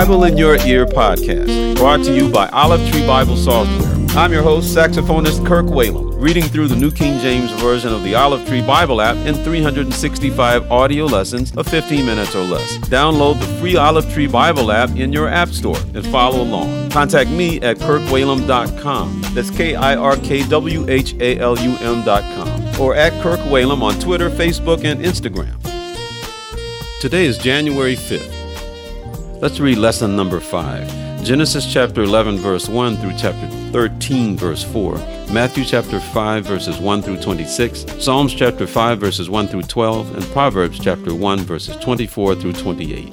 Bible in Your Ear podcast, brought to you by Olive Tree Bible Software. I'm your host, saxophonist Kirk Whalum, reading through the New King James Version of the Olive Tree Bible app in 365 audio lessons of 15 minutes or less. Download the free Olive Tree Bible app in your app store and follow along. Contact me at kirkwhalum.com. That's KIRKWHALUM.com. Or at Kirk Whalum on Twitter, Facebook, and Instagram. Today is January 5th. Let's read lesson number 5. Genesis chapter 11, verse 1 through chapter 13, verse 4. Matthew chapter 5, verses 1 through 26. Psalms chapter 5, verses 1 through 12. And Proverbs chapter 1, verses 24 through 28.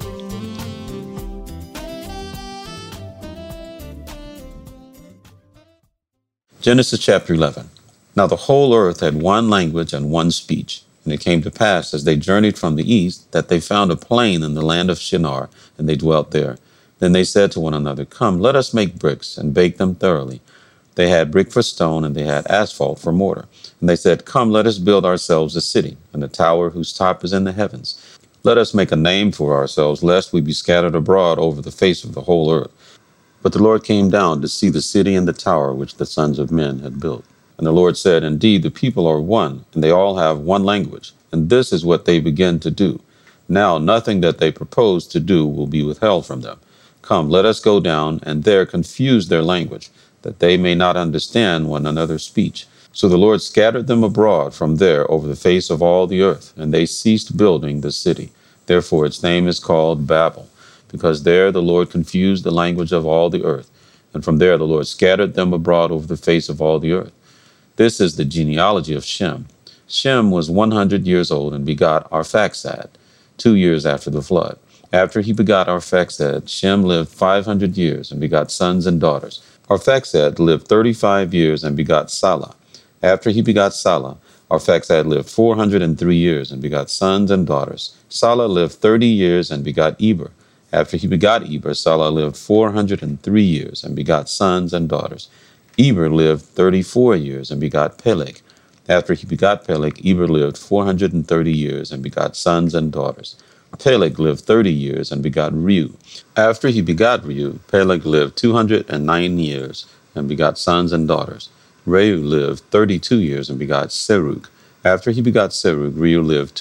Genesis chapter 11. Now the whole earth had one language and one speech. And it came to pass, as they journeyed from the east, that they found a plain in the land of Shinar, and they dwelt there. Then they said to one another, Come, let us make bricks, and bake them thoroughly. They had brick for stone, and they had asphalt for mortar. And they said, Come, let us build ourselves a city, and a tower whose top is in the heavens. Let us make a name for ourselves, lest we be scattered abroad over the face of the whole earth. But the Lord came down to see the city and the tower which the sons of men had built. And the Lord said, Indeed, the people are one, and they all have one language, and this is what they begin to do. Now nothing that they propose to do will be withheld from them. Come, let us go down, and there confuse their language, that they may not understand one another's speech. So the Lord scattered them abroad from there over the face of all the earth, and they ceased building the city. Therefore its name is called Babel, because there the Lord confused the language of all the earth, and from there the Lord scattered them abroad over the face of all the earth. This is the genealogy of Shem. Shem was 100 years old and begot Arphaxad, 2 years after the flood. After he begot Arphaxad, Shem lived 500 years and begot sons and daughters. Arphaxad lived 35 years and begot Salah. After he begot Salah, Arphaxad lived 403 years and begot sons and daughters. Salah lived 30 years and begot Eber. After he begot Eber, Salah lived 403 years and begot sons and daughters. Eber lived 34 years and begot Peleg. After he begot Peleg, Eber lived 430 years and begot sons and daughters. Peleg lived 30 years and begot Reu. After he begot Reu, Peleg lived 209 years and begot sons and daughters. Reu lived 32 years and begot Serug. After he begot Serug, Reu lived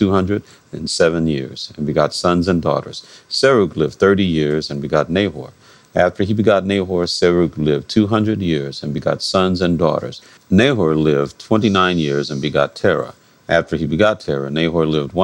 207 years and begot sons and daughters. Serug lived 30 years and begot Nahor. After he begot Nahor, Serug lived 200 years and begot sons and daughters. Nahor lived 29 years and begot Terah. After he begot Terah, Nahor lived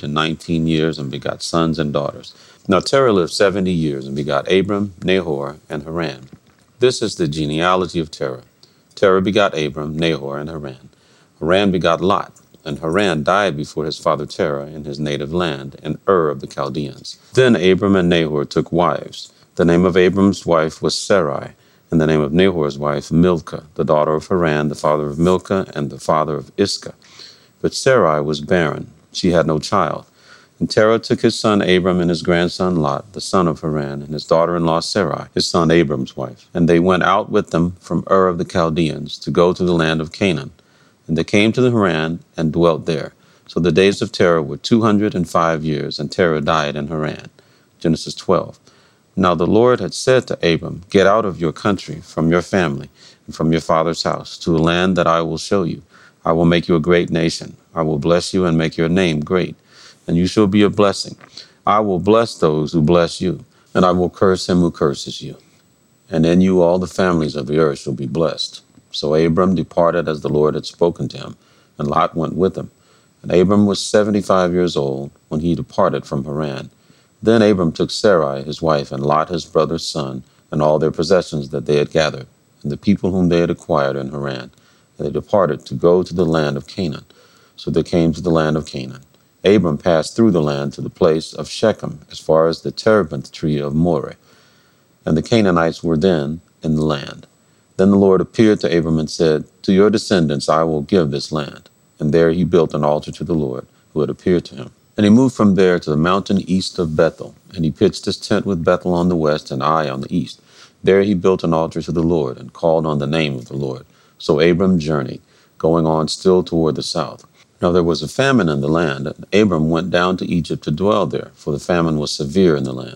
119 years and begot sons and daughters. Now Terah lived 70 years and begot Abram, Nahor, and Haran. This is the genealogy of Terah. Terah begot Abram, Nahor, and Haran. Haran begot Lot, and Haran died before his father Terah in his native land, in Ur of the Chaldeans. Then Abram and Nahor took wives. The name of Abram's wife was Sarai, and the name of Nahor's wife Milcah, the daughter of Haran, the father of Milcah, and the father of Iscah. But Sarai was barren. She had no child. And Terah took his son Abram and his grandson Lot, the son of Haran, and his daughter-in-law Sarai, his son Abram's wife. And they went out with them from Ur of the Chaldeans to go to the land of Canaan. And they came to the Haran and dwelt there. So the days of Terah were 205 years, and Terah died in Haran. Genesis 12. Now the Lord had said to Abram, Get out of your country, from your family, and from your father's house, to a land that I will show you. I will make you a great nation. I will bless you and make your name great, and you shall be a blessing. I will bless those who bless you, and I will curse him who curses you. And in you all the families of the earth shall be blessed. So Abram departed as the Lord had spoken to him, and Lot went with him. And Abram was 75 years old when he departed from Haran. Then Abram took Sarai, his wife, and Lot, his brother's son, and all their possessions that they had gathered, and the people whom they had acquired in Haran. And they departed to go to the land of Canaan. So they came to the land of Canaan. Abram passed through the land to the place of Shechem, as far as the terebinth tree of Moreh. And the Canaanites were then in the land. Then the Lord appeared to Abram and said, To your descendants I will give this land. And there he built an altar to the Lord, who had appeared to him. And he moved from there to the mountain east of Bethel, and he pitched his tent with Bethel on the west and Ai on the east. There he built an altar to the Lord and called on the name of the Lord. So Abram journeyed, going on still toward the south. Now there was a famine in the land, and Abram went down to Egypt to dwell there, for the famine was severe in the land.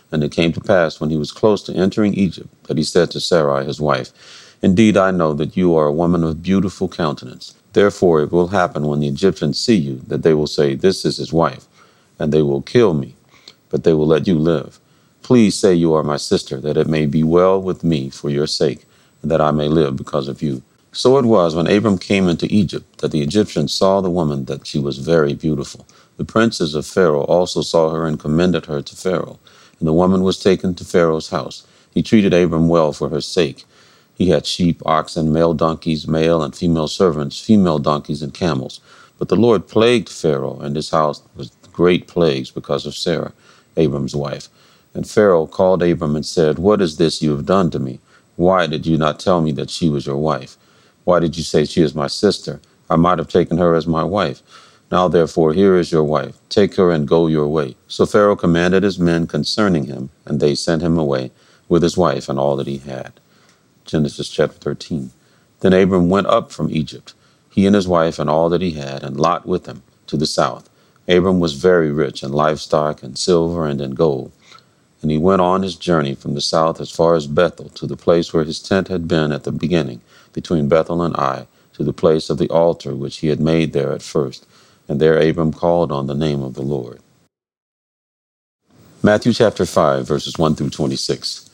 And it came to pass, when he was close to entering Egypt, that he said to Sarai his wife, Indeed, I know that you are a woman of beautiful countenance. Therefore it will happen when the Egyptians see you, that they will say, This is his wife, and they will kill me, but they will let you live. Please say you are my sister, that it may be well with me for your sake, and that I may live because of you. So it was, when Abram came into Egypt, that the Egyptians saw the woman, that she was very beautiful. The princes of Pharaoh also saw her and commended her to Pharaoh. And the woman was taken to Pharaoh's house. He treated Abram well for her sake. He had sheep, oxen, male donkeys, male and female servants, female donkeys, and camels. But the Lord plagued Pharaoh and his house with great plagues because of Sarah, Abram's wife. And Pharaoh called Abram and said, What is this you have done to me? Why did you not tell me that she was your wife? Why did you say she is my sister? I might have taken her as my wife. Now therefore, here is your wife. Take her and go your way. So Pharaoh commanded his men concerning him, and they sent him away with his wife and all that he had. Genesis chapter 13. Then Abram went up from Egypt, he and his wife and all that he had, and Lot with him, to the south. Abram was very rich in livestock and silver and in gold. And he went on his journey from the south as far as Bethel, to the place where his tent had been at the beginning, between Bethel and Ai, to the place of the altar which he had made there at first. And there Abram called on the name of the Lord. Matthew chapter 5, verses 1 through 26.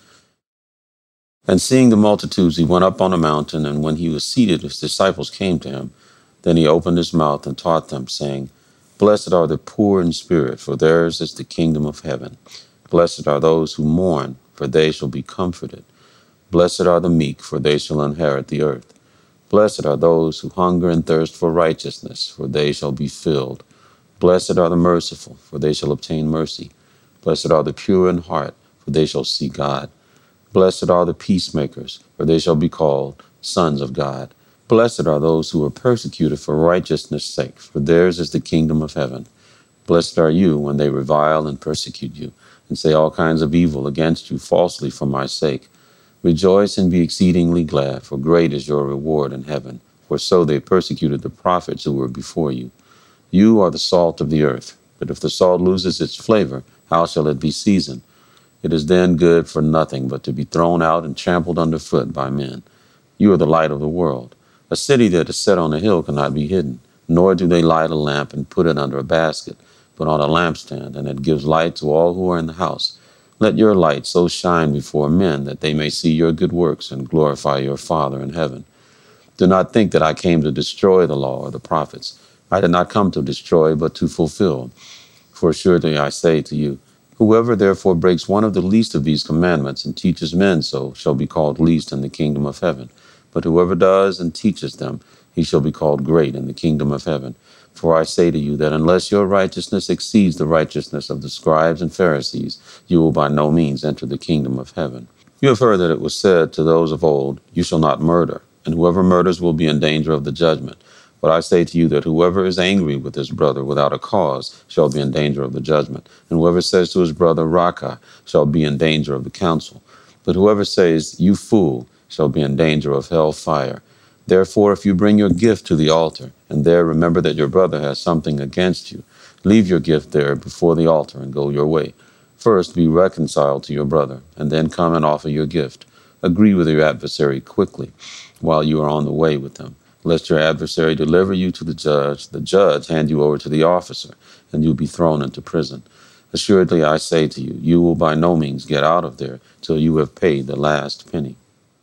And seeing the multitudes, he went up on a mountain, and when he was seated, his disciples came to him. Then he opened his mouth and taught them, saying, Blessed are the poor in spirit, for theirs is the kingdom of heaven. Blessed are those who mourn, for they shall be comforted. Blessed are the meek, for they shall inherit the earth. Blessed are those who hunger and thirst for righteousness, for they shall be filled. Blessed are the merciful, for they shall obtain mercy. Blessed are the pure in heart, for they shall see God. Blessed are the peacemakers, for they shall be called sons of God. Blessed are those who are persecuted for righteousness' sake, for theirs is the kingdom of heaven. Blessed are you when they revile and persecute you, and say all kinds of evil against you falsely for my sake. Rejoice and be exceedingly glad, for great is your reward in heaven, for so they persecuted the prophets who were before you. You are the salt of the earth, but if the salt loses its flavor, how shall it be seasoned? It is then good for nothing but to be thrown out and trampled underfoot by men. You are the light of the world. A city that is set on a hill cannot be hidden, nor do they light a lamp and put it under a basket, but on a lampstand, and it gives light to all who are in the house. Let your light so shine before men that they may see your good works and glorify your Father in heaven. Do not think that I came to destroy the law or the prophets. I did not come to destroy, but to fulfill. For assuredly I say to you, whoever therefore breaks one of the least of these commandments and teaches men so shall be called least in the kingdom of heaven. But whoever does and teaches them, he shall be called great in the kingdom of heaven. For I say to you that unless your righteousness exceeds the righteousness of the scribes and Pharisees, you will by no means enter the kingdom of heaven. You have heard that it was said to those of old, You shall not murder, and whoever murders will be in danger of the judgment. But I say to you that whoever is angry with his brother without a cause shall be in danger of the judgment. And whoever says to his brother, Raca, shall be in danger of the council. But whoever says, You fool, shall be in danger of hell fire. Therefore, if you bring your gift to the altar, and there remember that your brother has something against you, leave your gift there before the altar and go your way. First be reconciled to your brother, and then come and offer your gift. Agree with your adversary quickly, while you are on the way with him, lest your adversary deliver you to the judge hand you over to the officer, and you be thrown into prison. Assuredly I say to you, you will by no means get out of there till you have paid the last penny.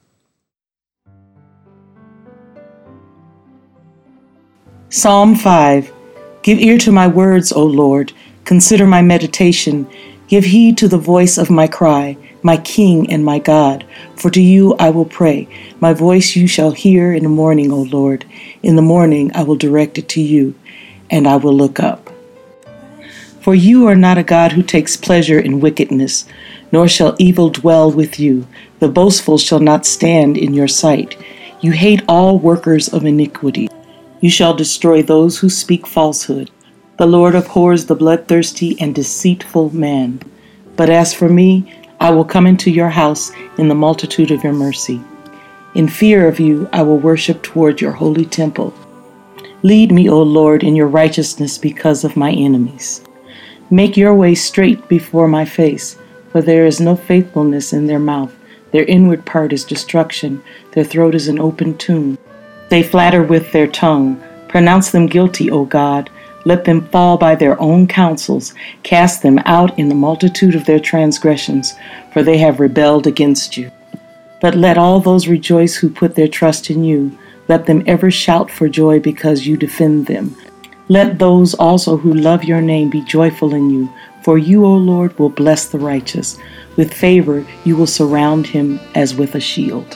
Psalm 5. Give ear to my words, O Lord. Consider my meditation. Give heed to the voice of my cry, my King and my God. For to you I will pray. My voice you shall hear in the morning, O Lord. In the morning I will direct it to you, and I will look up. For you are not a God who takes pleasure in wickedness, nor shall evil dwell with you. The boastful shall not stand in your sight. You hate all workers of iniquity. You shall destroy those who speak falsehood. The Lord abhors the bloodthirsty and deceitful man. But as for me, I will come into your house in the multitude of your mercy. In fear of you, I will worship toward your holy temple. Lead me, O Lord, in your righteousness because of my enemies. Make your way straight before my face. For there is no faithfulness in their mouth. Their inward part is destruction. Their throat is an open tomb. They flatter with their tongue. Pronounce them guilty, O God. Let them fall by their own counsels. Cast them out in the multitude of their transgressions, for they have rebelled against you. But let all those rejoice who put their trust in you. Let them ever shout for joy because you defend them. Let those also who love your name be joyful in you. For you, O Lord, will bless the righteous. With favor you will surround him as with a shield.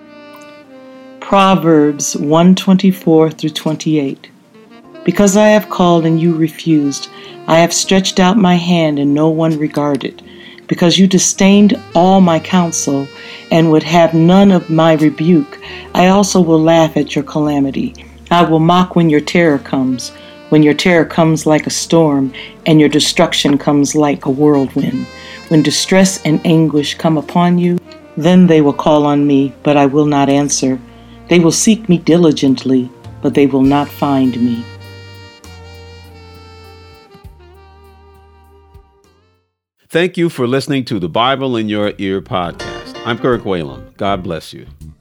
Proverbs 1:24-28. Because I have called and you refused, I have stretched out my hand and no one regarded. Because you disdained all my counsel and would have none of my rebuke, I also will laugh at your calamity. I will mock when your terror comes like a storm, and your destruction comes like a whirlwind. When distress and anguish come upon you, then they will call on me, but I will not answer. They will seek me diligently, but they will not find me. Thank you for listening to the Bible in Your Ear podcast. I'm Kirk Whalum. God bless you.